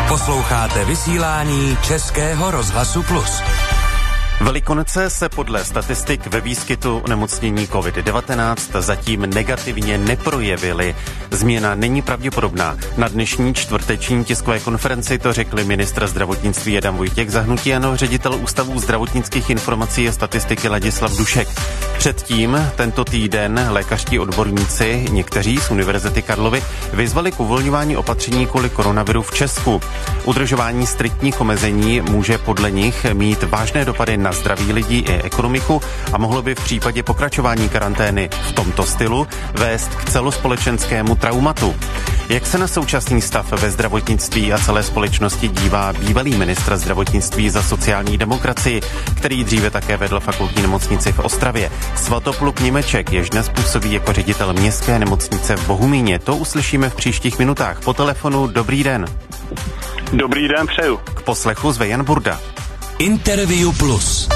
Posloucháte vysílání Českého rozhlasu Plus. Velikonoce se podle statistik ve výskytu onemocnění COVID-19 zatím negativně neprojevily. Změna není pravděpodobná. Na dnešní čtvrteční tiskové konferenci to řekli ministr zdravotnictví Adam Vojtěch za hnutí ANO, ředitel Ústavu zdravotnických informací a statistiky Ladislav Dušek. Předtím tento týden lékařští odborníci, někteří z Univerzity Karlovy, vyzvali k uvolňování opatření kvůli koronaviru v Česku. Udržování striktních omezení může podle nich mít vážné dopady na zdraví lidí i ekonomiku a mohlo by v případě pokračování karantény v tomto stylu vést k celospolečenskému traumatu. Jak se na současný stav ve zdravotnictví a celé společnosti dívá bývalý ministr zdravotnictví za sociální demokracii, který dříve také vedl fakultní nemocnici v Ostravě? Svatopluk Němeček, jež dnes působí jako ředitel městské nemocnice v Bohumíně. To uslyšíme v příštích minutách. Po telefonu dobrý den. Dobrý den, přeju. K poslechu zve Jan Burda. Interview Plus.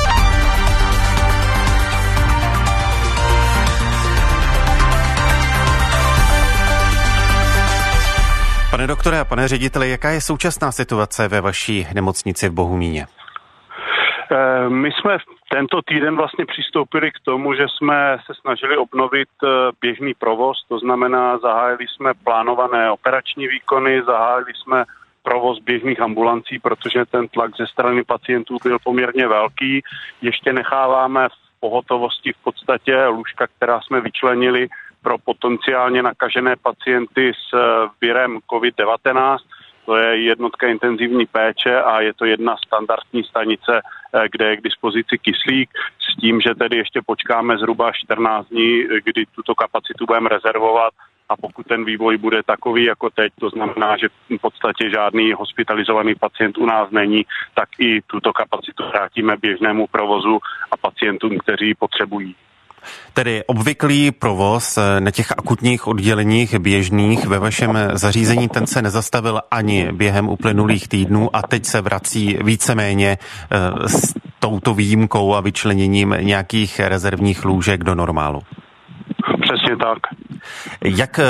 Pane doktore a pane řediteli, jaká je současná situace ve vaší nemocnici v Bohumíně? My jsme tento týden vlastně přistoupili k tomu, že jsme se snažili obnovit běžný provoz, to znamená zahájili jsme plánované operační výkony, zahájili jsme provoz běžných ambulancí, protože ten tlak ze strany pacientů byl poměrně velký. Ještě necháváme v pohotovosti v podstatě lůžka, která jsme vyčlenili pro potenciálně nakažené pacienty s virem COVID-19. To je jednotka intenzivní péče a je to jedna standardní stanice, kde je k dispozici kyslík, s tím, že tedy ještě počkáme zhruba 14 dní, kdy tuto kapacitu budeme rezervovat. A pokud ten vývoj bude takový jako teď, to znamená, že v podstatě žádný hospitalizovaný pacient u nás není, tak i tuto kapacitu vrátíme běžnému provozu a pacientům, kteří ji potřebují. Tedy obvyklý provoz na těch akutních odděleních běžných ve vašem zařízení, ten se nezastavil ani během uplynulých týdnů a teď se vrací víceméně s touto výjimkou a vyčleněním nějakých rezervních lůžek do normálu. Přesně tak. Jak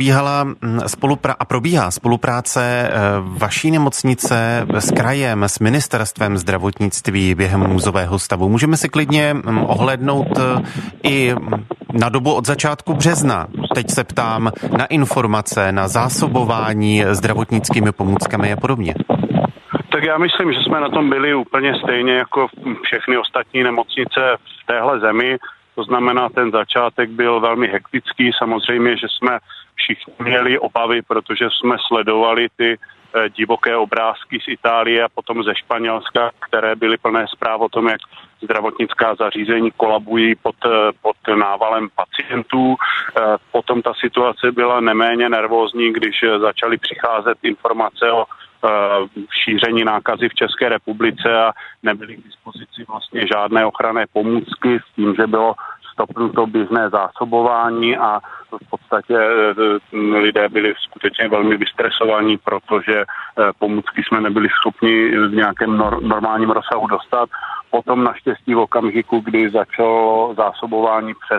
probíhá spolupráce vaší nemocnice s krajem, s ministerstvem zdravotnictví během nouzového stavu? Můžeme si klidně ohlédnout i na dobu od začátku března. Teď se ptám na informace, na zásobování zdravotnickými pomůckami a podobně. Tak já myslím, že jsme na tom byli úplně stejně jako všechny ostatní nemocnice v téhle zemi. To znamená, ten začátek byl velmi hektický. Samozřejmě, že jsme všichni měli obavy, protože jsme sledovali ty divoké obrázky z Itálie a potom ze Španělska, které byly plné zpráv o tom, jak zdravotnická zařízení kolabují pod návalem pacientů. Potom ta situace byla neméně nervózní, když začaly přicházet informace o šíření nákazy v České republice a nebyly k dispozici vlastně žádné ochranné pomůcky s tím, že bylo stopnuto běžné zásobování a v podstatě lidé byli skutečně velmi vystresovaní, protože pomůcky jsme nebyli schopni v nějakém normálním rozsahu dostat. Potom naštěstí v okamžiku, kdy začalo zásobování přes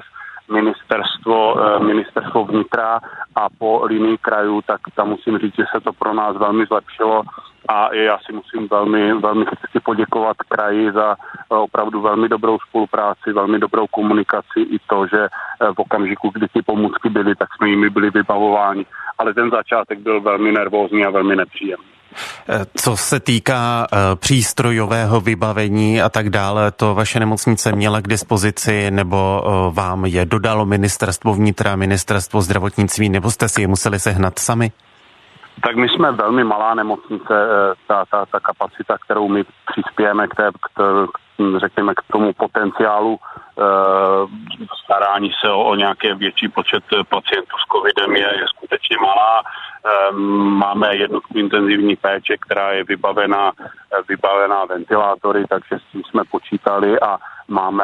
ministerstvo vnitra a po linii krajů, tak tam musím říct, že se to pro nás velmi zlepšilo a já si musím velmi chci poděkovat kraji za opravdu velmi dobrou spolupráci, velmi dobrou komunikaci i to, že v okamžiku, kdy ty pomůcky byly, tak jsme jimi byli vybavováni. Ale ten začátek byl velmi nervózní a velmi nepříjemný. Co se týká přístrojového vybavení a tak dále, to vaše nemocnice měla k dispozici nebo vám je dodalo ministerstvo vnitra, ministerstvo zdravotnictví, nebo jste si je museli sehnat sami? Tak my jsme velmi malá nemocnice, ta kapacita, kterou my přispějeme řekněme k tomu potenciálu starání se o nějaký větší počet pacientů s covidem je skutečně malá. Máme jednotku intenzivní péče, která je vybavená ventilátory, takže s tím jsme počítali a máme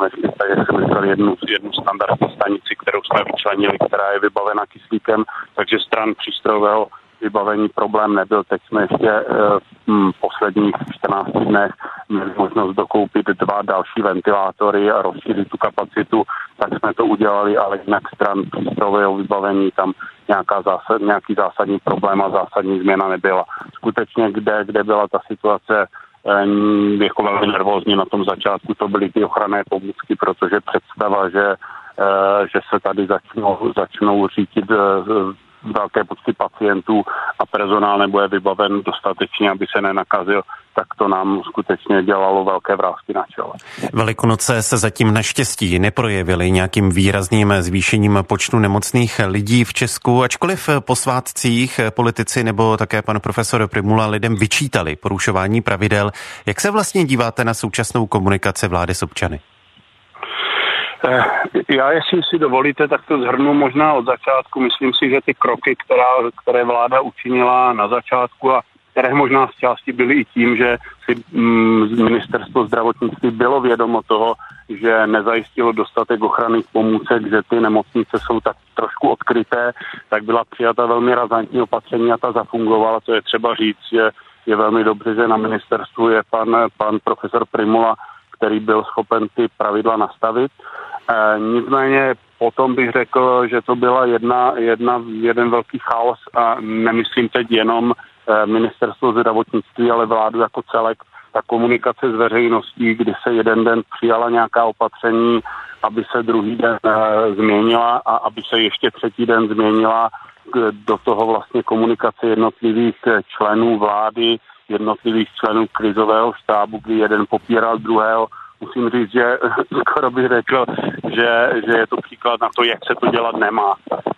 jednu standardní stanici, kterou jsme vyčlenili, která je vybavena kyslíkem, takže stran přístrojového vybavení problém nebyl. Teď jsme ještě v posledních 14 dnech měli možnost dokoupit 2 další ventilátory a rozšířit tu kapacitu, tak jsme to udělali, ale jinak stran přístrojového vybavení tam nějaký zásadní problém a zásadní změna nebyla. Skutečně, kde byla ta situace jako velmi nervózní na tom začátku, to byly ty ochranné pomůcky, protože představa, že se tady začnou řídit velké počty pacientů a personál nebude vybaven dostatečně, aby se nenakazil, tak to nám skutečně dělalo velké vrásky na čele. Velikonoce se zatím naštěstí neprojevily nějakým výrazným zvýšením počtu nemocných lidí v Česku, ačkoliv po svátcích politici nebo také pan profesor Prymula lidem vyčítali porušování pravidel. Jak se vlastně díváte na současnou komunikaci vlády s občany? Já, jestli si dovolíte, tak to shrnu možná od začátku. Myslím si, že ty kroky, které vláda učinila na začátku a které možná z části byly i tím, že si ministerstvo zdravotnictví bylo vědomo toho, že nezajistilo dostatek ochranných pomůcek, že ty nemocnice jsou tak trošku odkryté, tak byla přijata velmi razantní opatření a ta zafungovala. To je třeba říct, že je velmi dobře, že na ministerstvu je pan profesor Prymula, který byl schopen ty pravidla nastavit. Nicméně potom bych řekl, že to byla jeden velký chaos a nemyslím teď jenom ministerstvo zdravotnictví, ale vládu jako celek. Ta komunikace s veřejností, kdy se jeden den přijala nějaká opatření, aby se druhý den změnila a aby se ještě třetí den změnila, do toho vlastně komunikace jednotlivých členů vlády, jednotlivých členů krizového štábu, kdy jeden popíral druhého. Musím říct, že skoro bych řekl, že je to příklad na to, jak se to dělat nemá.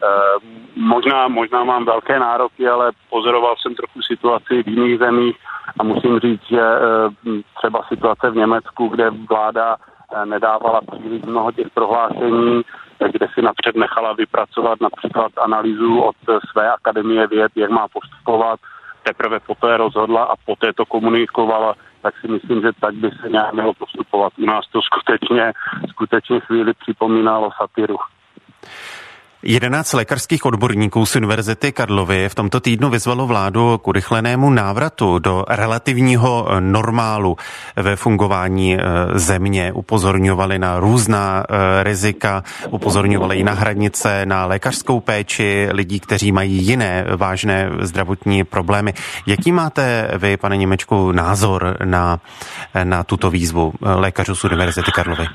Možná mám velké nároky, ale pozoroval jsem trochu situaci v jiných zemích a musím říct, že třeba situace v Německu, kde vláda nedávala příliš mnoho těch prohlášení, kde si napřed nechala vypracovat například analýzu od své akademie věd, jak má postupovat, teprve poté rozhodla a poté to komunikovala, tak si myslím, že tak by se nějak mělo postupovat. U nás to skutečně chvíli připomínalo satiru. 11 lékařských odborníků z Univerzity Karlovy v tomto týdnu vyzvalo vládu k urychlenému návratu do relativního normálu ve fungování země. Upozorňovali na různá rizika, upozorňovali i na hranice, na lékařskou péči lidí, kteří mají jiné vážné zdravotní problémy. Jaký máte vy, pane Němečku, názor na tuto výzvu lékařů z Univerzity Karlovy?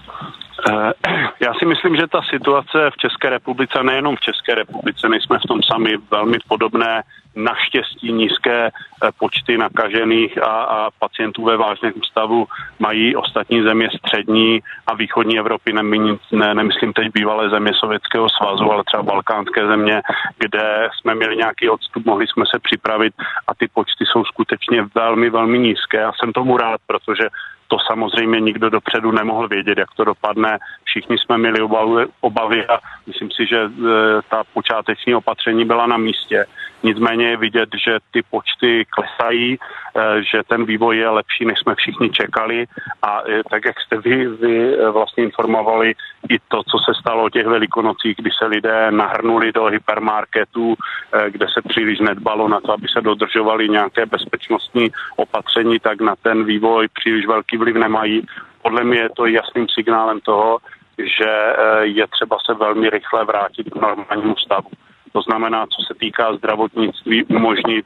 Já si myslím, že ta situace v České republice, nejenom v České republice, nejsme v tom sami, velmi podobné, naštěstí nízké počty nakažených a pacientů ve vážném stavu mají ostatní země střední a východní Evropy, nemyslím teď bývalé země Sovětského svazu, ale třeba balkánské země, kde jsme měli nějaký odstup, mohli jsme se připravit a ty počty jsou skutečně velmi, velmi nízké. Já jsem tomu rád, protože to samozřejmě nikdo dopředu nemohl vědět, jak to dopadne. Všichni jsme měli obavy a myslím si, že ta počáteční opatření byla na místě. Nicméně je vidět, že ty počty klesají, že ten vývoj je lepší, než jsme všichni čekali a tak, jak jste vy vlastně informovali i to, co se stalo o těch velikonocích, kdy se lidé nahrnuli do hypermarketů, kde se příliš nedbalo na to, aby se dodržovaly nějaké bezpečnostní opatření, tak na ten vývoj příliš velký vliv nemají. Podle mě je to jasným signálem toho, že je třeba se velmi rychle vrátit k normálnímu stavu. To znamená, co se týká zdravotnictví, umožnit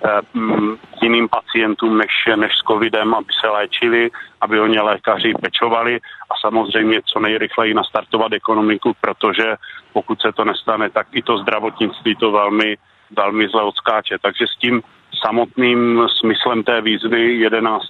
jiným pacientům než s covidem, aby se léčili, aby o ně lékaři pečovali a samozřejmě co nejrychleji nastartovat ekonomiku, protože pokud se to nestane, tak i to zdravotnictví to velmi, velmi zle odskáče. Takže s tím samotným smyslem té výzvy 11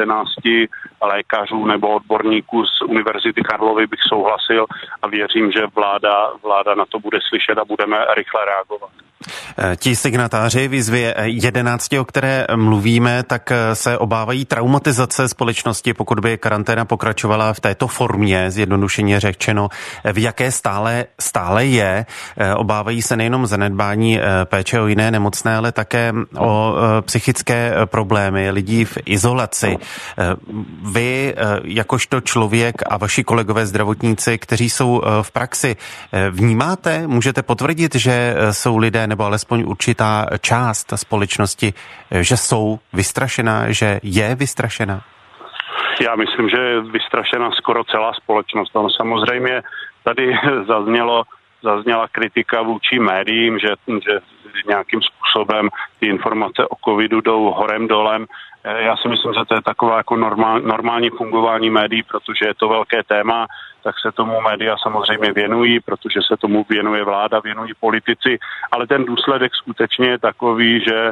lékařů nebo odborníků z Univerzity Karlovy bych souhlasil a věřím, že vláda na to bude slyšet a budeme rychle reagovat. Ti signatáři výzvy 11, o které mluvíme, tak se obávají traumatizace společnosti, pokud by karanténa pokračovala v této formě, zjednodušeně řečeno, v jaké stále je. Obávají se nejenom zanedbání péče o jiné nemocné, ale také o psychické problémy lidí v izolaci. Vy, jakožto člověk a vaši kolegové zdravotníci, kteří jsou v praxi, vnímáte, můžete potvrdit, že jsou lidé nebo alespoň určitá část společnosti, že jsou vystrašená, že je vystrašená? Já myslím, že je vystrašena skoro celá společnost. Tam samozřejmě tady zazněla kritika vůči médiím, že nějakým způsobem ty informace o covidu jdou horem dolem. Já si myslím, že to je takové jako normální fungování médií, protože je to velké téma, tak se tomu média samozřejmě věnují, protože se tomu věnuje vláda, věnují politici, ale ten důsledek skutečně je takový, že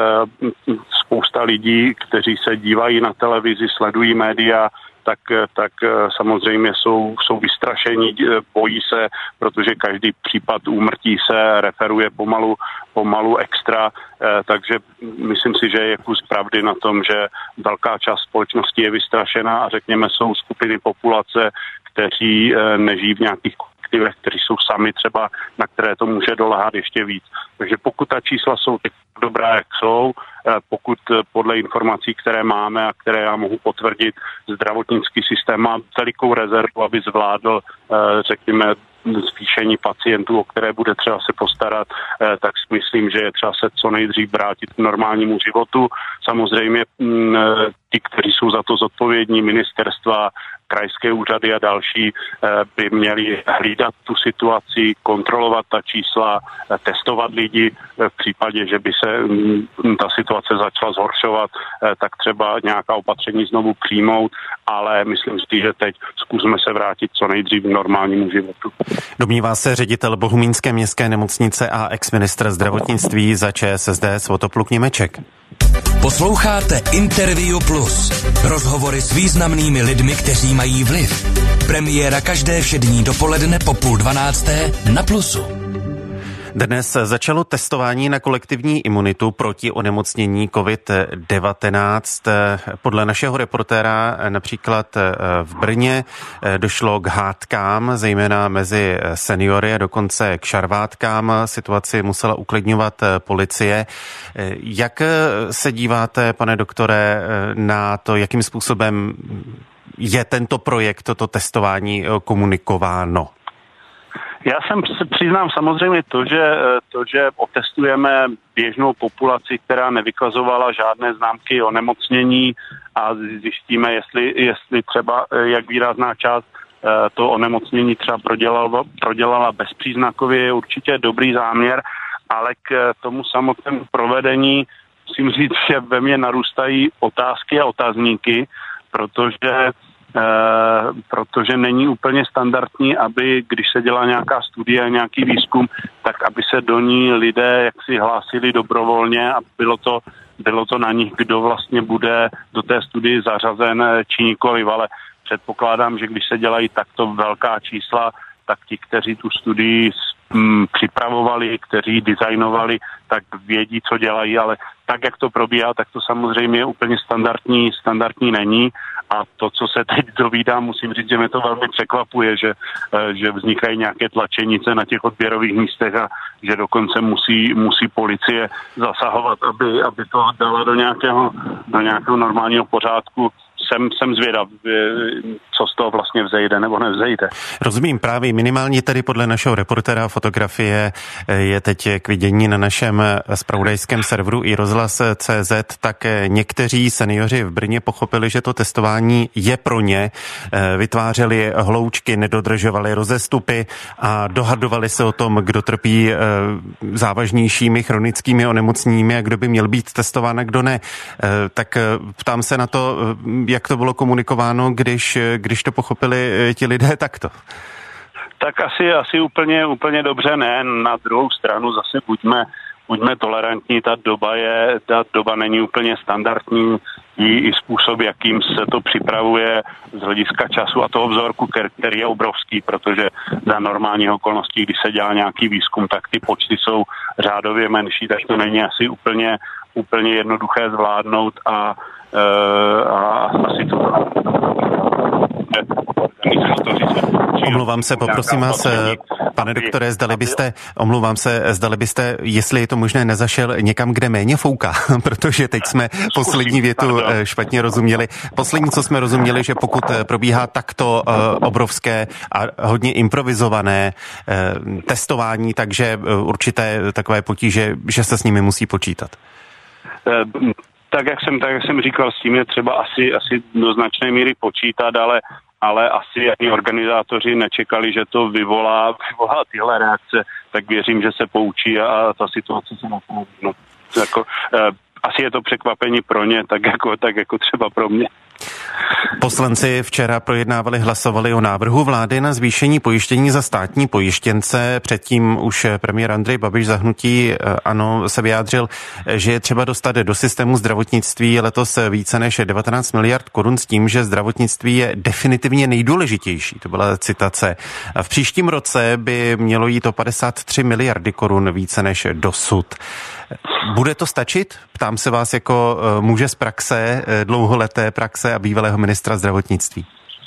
spousta lidí, kteří se dívají na televizi, sledují média, tak samozřejmě jsou vystrašení, bojí se, protože každý případ úmrtí se referuje pomalu extra, takže myslím si, že je kus pravdy na tom, že velká část společnosti je vystrašená a řekněme jsou skupiny populace, kteří nežijí v nějakých kolektivech, kteří jsou sami třeba, na které to může dolehat ještě víc. Takže pokud ta čísla jsou tak dobrá, jak jsou, pokud podle informací, které máme a které já mohu potvrdit, zdravotnický systém má velikou rezervu, aby zvládl, řekněme, zvýšení pacientů, o které bude třeba se postarat, tak si myslím, že je třeba se co nejdřív vrátit k normálnímu životu. Samozřejmě ti, kteří jsou za to zodpovědní, ministerstva, krajské úřady a další, by měli hlídat tu situaci, kontrolovat ta čísla, testovat lidi v případě, že by se ta situace začala zhoršovat, tak třeba nějaká opatření znovu přijmout, ale myslím si, že teď zkusme se vrátit co nejdřív k normálnímu životu. Domnívá se ředitel Bohumínské městské nemocnice a exministr zdravotnictví za ČSSD Svatopluk Němeček. Posloucháte Interview Plus. Rozhovory s významnými lidmi, kteří mají vliv. Premiéra každé všední dopoledne po 11:30 na Plusu. Dnes začalo testování na kolektivní imunitu proti onemocnění COVID-19. Podle našeho reportéra například v Brně došlo k hádkám, zejména mezi seniory a dokonce k šarvátkám. Situaci musela uklidňovat policie. Jak se díváte, pane doktore, na to, jakým způsobem je tento projekt, toto testování komunikováno? Já se přiznám samozřejmě to, že otestujeme běžnou populaci, která nevykazovala žádné známky onemocnění a zjistíme, jestli třeba jak výrazná část to onemocnění třeba prodělala bezpříznakově, je určitě dobrý záměr, ale k tomu samotnému provedení musím říct, že ve mně narůstají otázky a otazníky, protože není úplně standardní, aby když se dělá nějaká studie, nějaký výzkum, tak aby se do ní lidé jaksi hlásili dobrovolně a bylo to na nich, kdo vlastně bude do té studie zařazen či nikoliv, ale předpokládám, že když se dělají takto velká čísla, tak ti, kteří tu studii připravovali, kteří designovali, tak vědí, co dělají, ale tak, jak to probíhá, tak to samozřejmě úplně standardní není. A to, co se teď dovídám, musím říct, že mě to velmi překvapuje, že vznikají nějaké tlačenice na těch odběrových místech a že dokonce musí policie zasahovat, aby to dala do nějakého normálního pořádku. Jsem zvědav, co z toho vlastně vzejde nebo nevzejde. Rozumím, právě minimálně tedy podle našeho reportéra fotografie je teď k vidění na našem zpravodajském serveru iRozhlas.cz, tak někteří seniori v Brně pochopili, že to testování je pro ně. Vytvářeli hloučky, nedodržovali rozestupy a dohadovali se o tom, kdo trpí závažnějšími chronickými onemocněními a kdo by měl být testován a kdo ne. Tak ptám se na to, jak to bylo komunikováno, když to pochopili ti lidé takto? Tak asi úplně dobře ne. Na druhou stranu zase buďme tolerantní, ta doba není úplně standardní i způsob, jakým se to připravuje z hlediska času a toho vzorku, který je obrovský, protože za normálních okolností, když se dělá nějaký výzkum, tak ty počty jsou řádově menší, tak to není asi úplně jednoduché zvládnout a asi to Omlouvám se, poprosím vás, pane doktore, zdali byste, jestli je to možné, nezašel někam, kde méně fouká, protože teď jsme poslední větu špatně rozuměli. Poslední, co jsme rozuměli, že pokud probíhá takto obrovské a hodně improvizované testování, takže určité takové potíže, že se s nimi musí počítat. Tak jak jsem říkal, s tím je třeba asi do značné míry počítat, ale asi ani organizátoři nečekali, že to vyvolá tyhle reakce, tak věřím, že se poučí a ta situace se napraví. No, asi je to překvapení pro ně, tak jako třeba pro mě. Poslanci včera hlasovali o návrhu vlády na zvýšení pojištění za státní pojištěnce. Předtím už premiér Andrej Babiš za hnutí ANO se vyjádřil, že je třeba dostat do systému zdravotnictví letos více než 19 miliard korun s tím, že zdravotnictví je definitivně nejdůležitější. To byla citace. V příštím roce by mělo jít o 53 miliardy korun více než dosud. Bude to stačit? Ptám se vás jako muže z praxe, dlouholeté praxe a bývalého ministra zdravotnictví.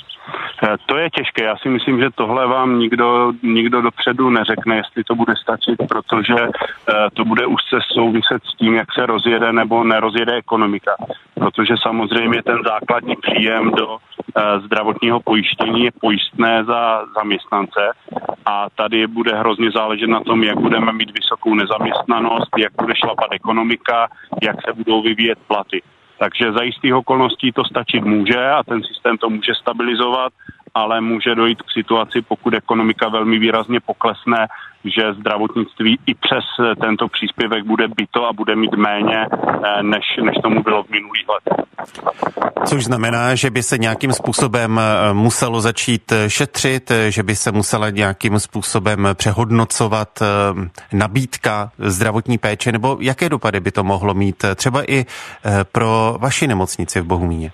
To je těžké. Já si myslím, že tohle vám nikdo dopředu neřekne, jestli to bude stačit, protože to bude úzce souviset s tím, jak se rozjede nebo nerozjede ekonomika. Protože samozřejmě ten základní příjem do zdravotního pojištění je pojistné za zaměstnance a tady bude hrozně záležet na tom, jak budeme mít vysokou nezaměstnanost, jak bude šlapat ekonomika, jak se budou vyvíjet platy. Takže za jistých okolností to stačit může a ten systém to může stabilizovat, ale může dojít k situaci, pokud ekonomika velmi výrazně poklesne, že zdravotnictví i přes tento příspěvek bude bito a bude mít méně, než tomu bylo v minulých letech. Což znamená, že by se nějakým způsobem muselo začít šetřit, že by se musela nějakým způsobem přehodnocovat nabídka zdravotní péče, nebo jaké dopady by to mohlo mít třeba i pro vaši nemocnici v Bohumíně?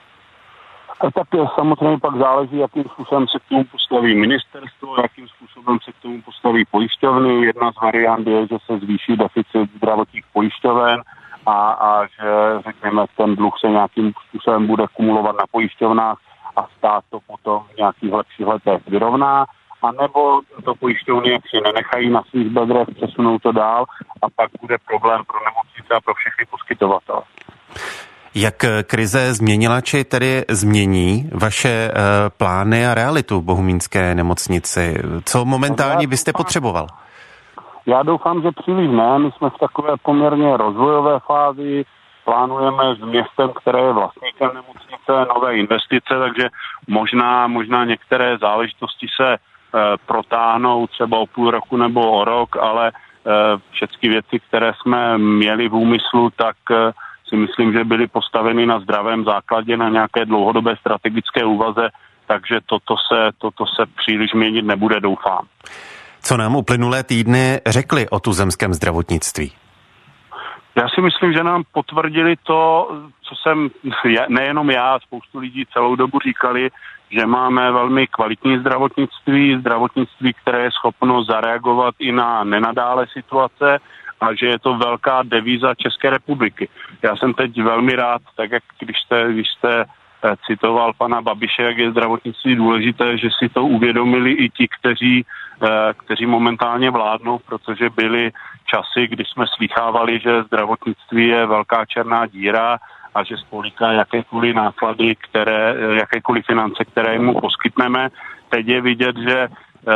Tak samozřejmě pak záleží, jakým způsobem se k tomu postaví ministerstvo, jakým způsobem se k tomu postaví pojišťovny. Jedna z variant je, že se zvýší deficit zdravotních pojišťoven a že, řekněme, ten dluh se nějakým způsobem bude kumulovat na pojišťovnách a stát to potom v nějakých lepších letech vyrovná. A nebo to pojišťovny jaksi nenechají na svých bedrech, přesunou to dál a pak bude problém pro nemocnice a pro všechny poskytovatele. Jak krize změnila, či tedy změní vaše plány a realitu v bohumínské nemocnici? Co momentálně byste potřeboval? Já doufám, že příliš ne. My jsme v takové poměrně rozvojové fázi. Plánujeme s městem, které je vlastníkem nemocnice, nové investice, takže možná některé záležitosti se protáhnou třeba o půl roku nebo o rok, ale všechny věci, které jsme měli v úmyslu, tak si myslím, že byly postaveny na zdravém základě, na nějaké dlouhodobé strategické úvaze, takže toto se příliš měnit nebude, doufám. Co nám uplynulé týdny řekli o tuzemském zdravotnictví? Já si myslím, že nám potvrdili to, co jsem nejenom já, spoustu lidí celou dobu říkali, že máme velmi kvalitní zdravotnictví, které je schopno zareagovat i na nenadálé situace, a že je to velká devíza České republiky. Já jsem teď velmi rád, tak jak když jste citoval pana Babiše, jak je zdravotnictví důležité, že si to uvědomili i ti, kteří momentálně vládnou, protože byly časy, kdy jsme slýchávali, že zdravotnictví je velká černá díra a že spolíká jakékoliv náklady, jakékoliv finance, které mu poskytneme. Teď je vidět, že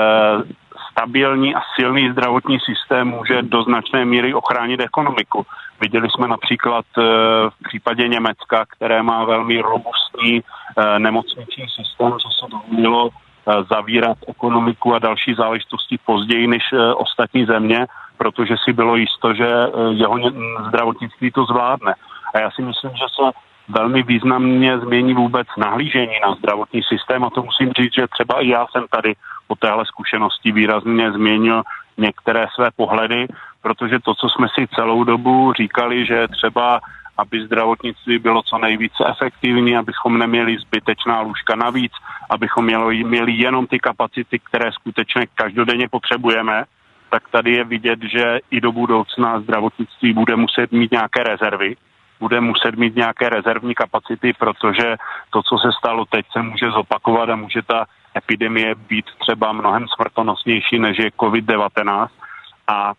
stabilní a silný zdravotní systém může do značné míry ochránit ekonomiku. Viděli jsme například v případě Německa, které má velmi robustní nemocniční systém, co se dovolilo zavírat ekonomiku a další záležitosti později než ostatní země, protože si bylo jisto, že jeho zdravotnictví to zvládne. A já si myslím, že se velmi významně změní vůbec nahlížení na zdravotní systém a to musím říct, že třeba i já jsem tady po téhle zkušenosti výrazně změnil některé své pohledy, protože to, co jsme si celou dobu říkali, že třeba, aby zdravotnictví bylo co nejvíce efektivní, abychom neměli zbytečná lůžka navíc, abychom měli jenom ty kapacity, které skutečně každodenně potřebujeme, tak tady je vidět, že i do budoucna zdravotnictví bude muset mít nějaké rezervy, bude muset mít nějaké rezervní kapacity, protože to, co se stalo teď, se může zopakovat a může ta epidemie být třeba mnohem smrtonosnější, než je COVID-19 a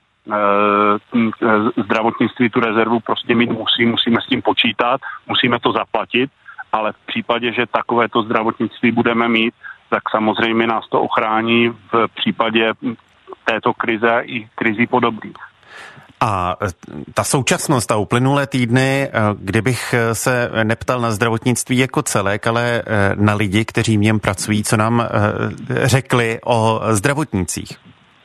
zdravotnictví tu rezervu prostě mít musíme s tím počítat, musíme to zaplatit, ale v případě, že takovéto zdravotnictví budeme mít, tak samozřejmě nás to ochrání v případě této krize i krizí podobných. A ta současnost a uplynulé týdny, kdybych se neptal na zdravotnictví jako celek, ale na lidi, kteří v něm pracují, co nám řekli o zdravotnících?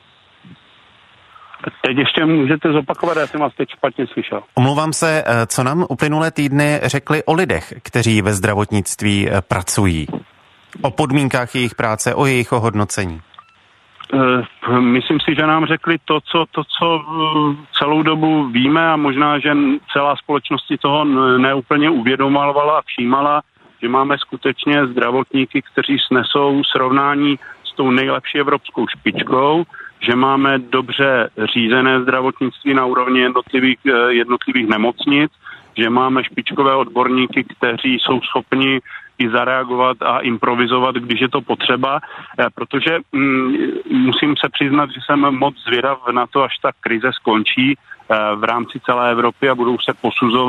Teď ještě můžete zopakovat, já jsem vás teď špatně slyšel. Omlouvám se, co nám uplynulé týdny řekli o lidech, kteří ve zdravotnictví pracují? O podmínkách jejich práce, o jejich ohodnocení? Myslím si, že nám řekli to, co celou dobu víme a možná, že celá společnost si toho neúplně uvědomovala a všímala, že máme skutečně zdravotníky, kteří snesou srovnání s tou nejlepší evropskou špičkou, že máme dobře řízené zdravotnictví na úrovni jednotlivých nemocnic, že máme špičkové odborníky, kteří jsou schopni i zareagovat a improvizovat, když je to potřeba, protože musím se přiznat, že jsem moc zvědav na to, až ta krize skončí v rámci celé Evropy a budou se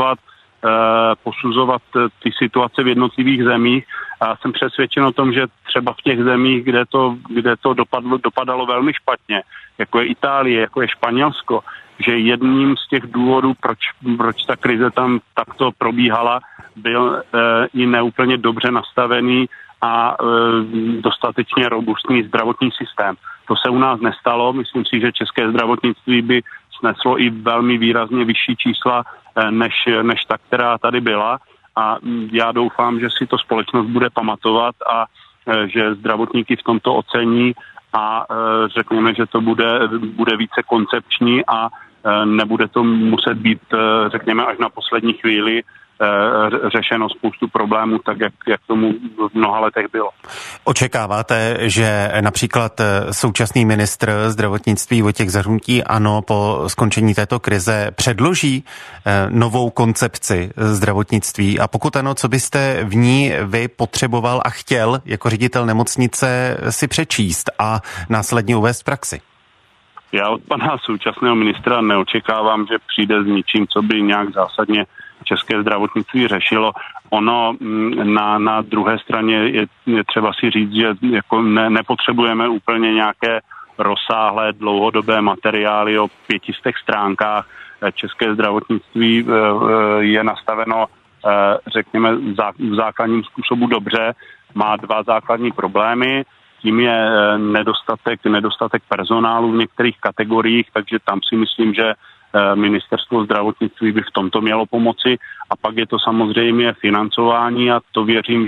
posuzovat ty situace v jednotlivých zemích. A jsem přesvědčen o tom, že třeba v těch zemích, kde to dopadalo velmi špatně, jako je Itálie, jako je Španělsko, že jedním z těch důvodů, proč ta krize tam takto probíhala, byl i neúplně dobře nastavený a dostatečně robustní zdravotní systém. To se u nás nestalo. Myslím si, že české zdravotnictví by sneslo i velmi výrazně vyšší čísla než ta, která tady byla. A já doufám, že si to společnost bude pamatovat a že zdravotníky v tomto ocení a řekněme, že to bude více koncepční a nebude to muset být, řekněme, až na poslední chvíli řešeno spoustu problémů, tak jak tomu v mnoha letech bylo. Očekáváte, že například současný ministr zdravotnictví Vojtěch Zahrnutí ANO po skončení této krize předloží novou koncepci zdravotnictví? A pokud ano, co byste v ní vy potřeboval a chtěl jako ředitel nemocnice si přečíst a následně uvést v praxi? Já od pana současného ministra neočekávám, že přijde s ničím, co by nějak zásadně české zdravotnictví řešilo. Ono na druhé straně je třeba si říct, že jako nepotřebujeme úplně nějaké rozsáhlé dlouhodobé materiály o 500 stránkách. České zdravotnictví je nastaveno, řekněme, v základním způsobu dobře. Má dva základní problémy. Tím je nedostatek personálu v některých kategoriích, takže tam si myslím, že ministerstvo zdravotnictví by v tomto mělo pomoci. A pak je to samozřejmě financování a to věřím,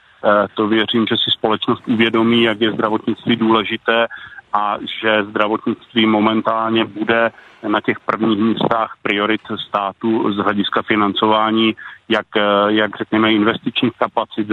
že si společnost uvědomí, jak je zdravotnictví důležité a že zdravotnictví momentálně bude na těch prvních místách priorit státu z hlediska financování, jak řekněme investičních kapacit,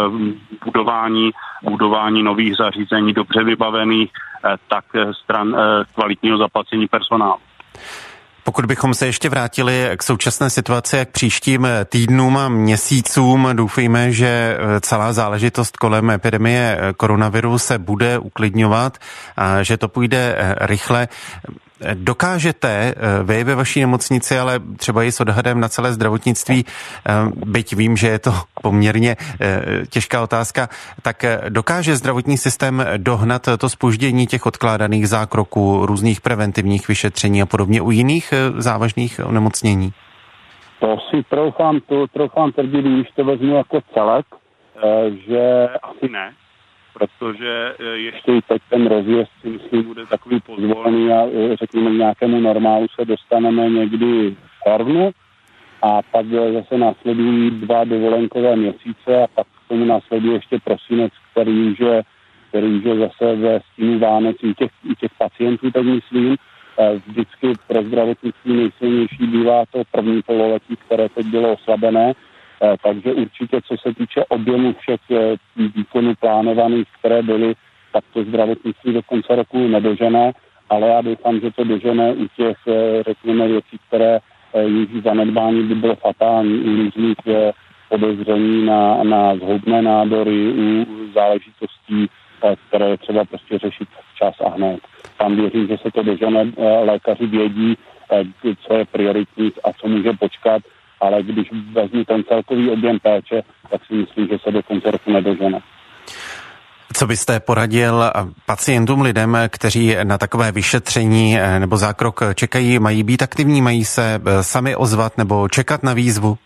budování nových zařízení, dobře vybavených, tak stran kvalitního zaplacení personálu. Pokud bychom se ještě vrátili k současné situaci a k příštím týdnům a měsícům, doufejme, že celá záležitost kolem epidemie koronaviru se bude uklidňovat a že to půjde rychle. Dokážete vy ve vaší nemocnici, ale třeba i s odhadem na celé zdravotnictví, byť vím, že je to poměrně těžká otázka, tak dokáže zdravotní systém dohnat to zpoždění těch odkládaných zákroků, různých preventivních vyšetření a podobně u jiných závažných onemocnění? To si troufám tvrdit, když to vezmu jako celek, že asi ne. Protože ještě i teď ten rozjezd si myslím bude takový pozvolený a řekněme k nějakému normálu se dostaneme někdy v červnu a pak zase následují 2 dovolenkové měsíce a pak k tomu následuje ještě prosinec, který už je zase ve stínu Vánoc i těch pacientů, tak myslím. Vždycky pro zdravotnictví nejsilnější bývá to první pololetí, které teď bylo oslabené. Takže určitě, co se týče objemu všech výkonů plánovaných, které byly, tak to zdravotnictví do konce roku nedožené, ale já doufám, že to dožené u těch, řekněme, věcí, které jejich zanedbání by bylo fatální, u různých podezření na zhoubné nádory, u záležitostí, které je třeba prostě řešit včas a hned. Tam věřím, že se to dožene, lékaři vědí, co je prioritní a co může počkat, ale když vezmu ten celkový objem péče, tak si myslím, že se do konce roku nedožene. Co byste poradil pacientům, lidem, kteří na takové vyšetření nebo zákrok čekají? Mají být aktivní, mají se sami ozvat nebo čekat na výzvu?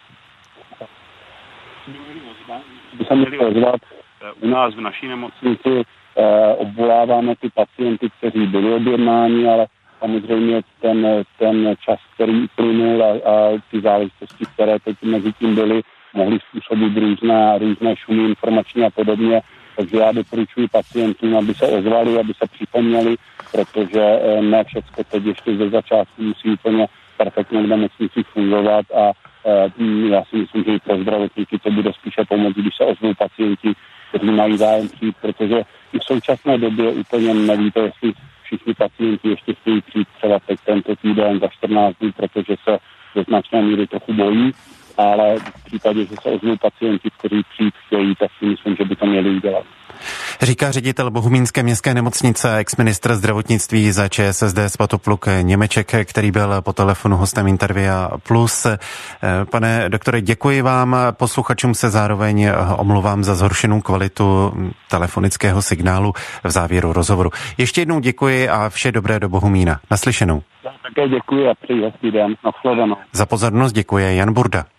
By se měli ozvat. U nás v naší nemocnici obvoláváme ty pacienty, kteří byli objednáni, ale samozřejmě ten čas, který uplynul a ty záležitosti, které teď mezi tím byly, mohly způsobit různé šumy informační a podobně. Takže já doporučuji pacientům, aby se ozvali, aby se připomněli, protože ne všechno teď ještě ze začátku musí úplně perfektně v nemocnicích fungovat a já si myslím, že i pro zdravotníky to bude spíše pomoct, když se ozvou pacienti, kteří mají zájem přijít, protože i v současné době úplně nevíte, jestli všichni pacienti ještě chtějí přijít třeba teď tento týden za 14 dní, protože se do značné míry trochu bojí, ale v případě, že se ozvou pacienti, kteří přijít chtějí, tak si myslím, že by to měli udělat. Říká ředitel Bohumínské městské nemocnice, ex-ministr zdravotnictví za ČSSD Svatopluk Němeček, který byl po telefonu hostem Intervia Plus. Pane doktore, děkuji vám. Posluchačům se zároveň omluvám za zhoršenou kvalitu telefonického signálu v závěru rozhovoru. Ještě jednou děkuji a vše dobré do Bohumína. Naslyšenou. Já také děkuji a přeji hezký den. Nashledanou. Za pozornost děkuje Jan Burda.